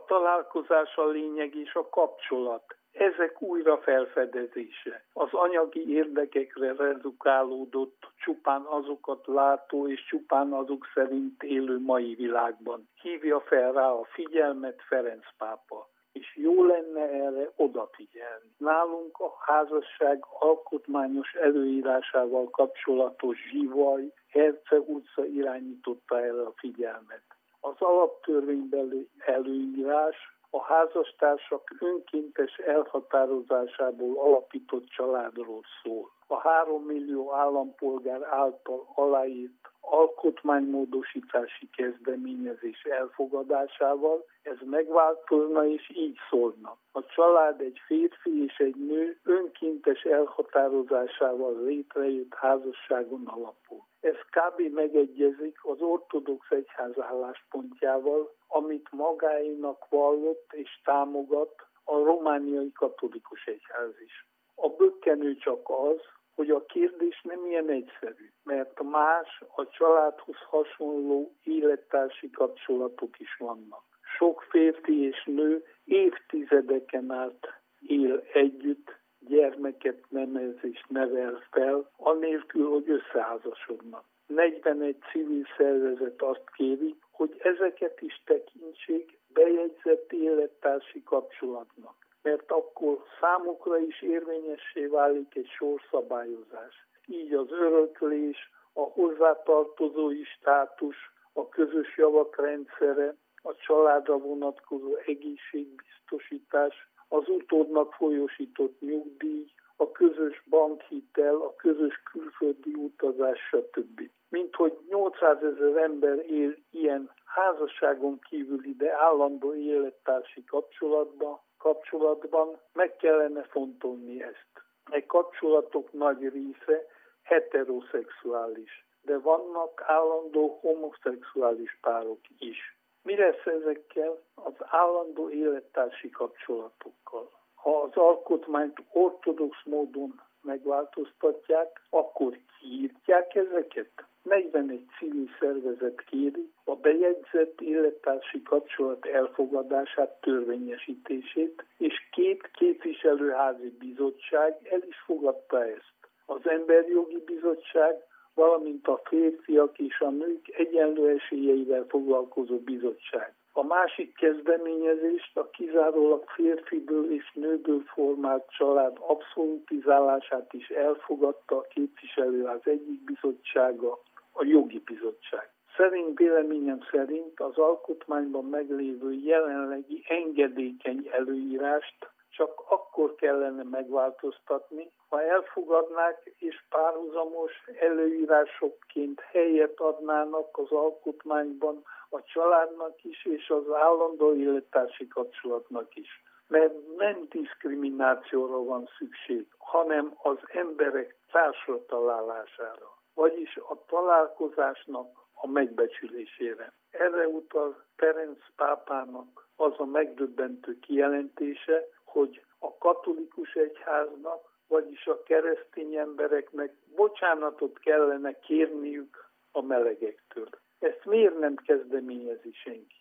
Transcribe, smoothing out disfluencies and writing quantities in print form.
találkozás a lényeg és a kapcsolat. Ezek újra felfedezése. Az anyagi érdekekre redukálódott, csupán azokat látó és csupán azok szerint élő mai világban. Hívja fel rá a figyelmet Ferenc pápa. És jó lenne erre odafigyelni. Nálunk a házasság alkotmányos előírásával kapcsolatos zsivaj Herce utca irányította erre a figyelmet. Az alaptörvénybeli előírás a házastársak önkéntes elhatározásából alapított családról szól. A 3 millió állampolgár által aláírt alkotmánymódosítási kezdeményezés elfogadásával ez megváltozna és így szólna. A család egy férfi és egy nő önkéntes elhatározásával létrejött házasságon alapul. Ez kb. Megegyezik az ortodox egyház álláspontjával, amit magáénak vallott és támogat a romániai katolikus egyház is. A bökkenő csak az, hogy a kérdés nem ilyen egyszerű, mert más, a családhoz hasonló élettársi kapcsolatok is vannak. Sok férfi és nő évtizedeken át él együtt, gyermeket nemez és nevel fel, anélkül, hogy összeházasodnak. 41 civil szervezet azt kéri, hogy ezeket is tekintsék bejegyzett élettársi kapcsolatnak, mert akkor számukra is érvényessé válik egy sorszabályozás. Így az öröklés, a hozzátartozói státus, a közös javak rendszere, a családra vonatkozó egészségbiztosítás, az utódnak folyósított nyugdíj, a közös bankhitel, a közös külföldi utazás, stb. Minthogy 800 000 ember él ilyen házasságon kívüli, de állandó élettársi kapcsolatban, meg kellene fontolni ezt. E kapcsolatok nagy része heteroszexuális, de vannak állandó homoszexuális párok is. Mi lesz ezekkel az állandó élettársi kapcsolatokkal? Ha az alkotmányt ortodox módon megváltoztatják, akkor kiírtják ezeket? 41 civil szervezet kéri a bejegyzett élettársi kapcsolat elfogadását, törvényesítését, és 2 képviselőházi bizottság el is fogadta ezt. Az Emberjogi Bizottság, valamint a férfiak és a nők egyenlő esélyeivel foglalkozó bizottság. A másik kezdeményezést, a kizárólag férfiből és nőből formált család abszolutizálását is elfogadta a képviselőház egyik bizottsága, a Jogi Bizottság. Véleményem szerint az alkotmányban meglévő jelenlegi engedékeny előírást csak akkor kellene megváltoztatni, ha elfogadnák és párhuzamos előírásokként helyet adnának az alkotmányban a családnak is és az állandó élettársi kapcsolatnak is. Mert nem diszkriminációra van szükség, hanem az emberek társra találására, vagyis a találkozásnak a megbecsülésére. Erre utal Ferenc pápának az a megdöbbentő kijelentése, hogy a katolikus egyháznak, vagyis a keresztény embereknek bocsánatot kellene kérniük a melegektől. Ezt miért nem kezdeményezi senki?